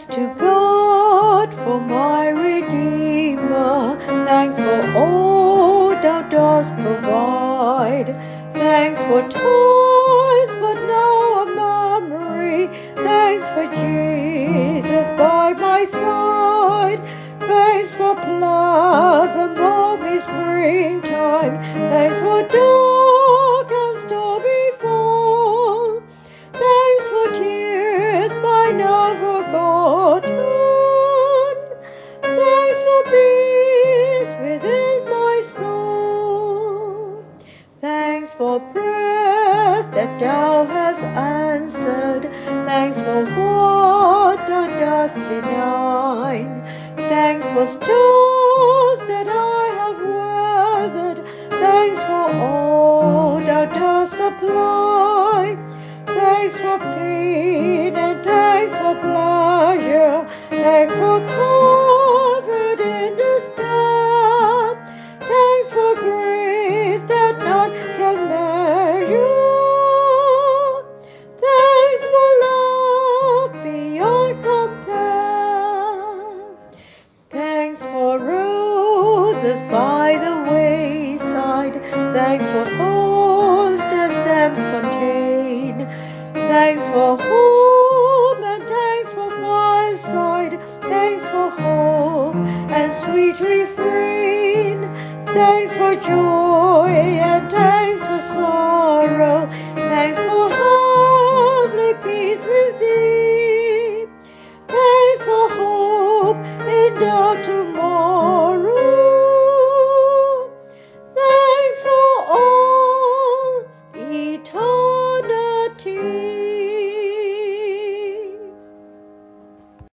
Thanks to God for my Redeemer. Thanks for all thou dost provide. Thanks for toys, but now a memory. Thanks for Jesus by my side. Thanks for pleasant, balmy springtime. Thanks for dark and stormy fall. Thanks for tears mine now forgotten. Thanks for peace within my soul. Thanks for prayers that thou hast answered. Thanks for what thou dost deny. Thanks for storms that I have weathered. Thanks for all thou dost supply. Thanks for pain and thanks for pleasure. Thanks for comfort in despair. Thanks for grace that none can measure. Thanks for love beyond compare. Thanks for roses by the wayside. Thanks for thorns their stems contain. Thanks for home and thanks for fireside. Thanks for hope and sweet refrain. Thanks for joy and thanks for sorrow. Thanks for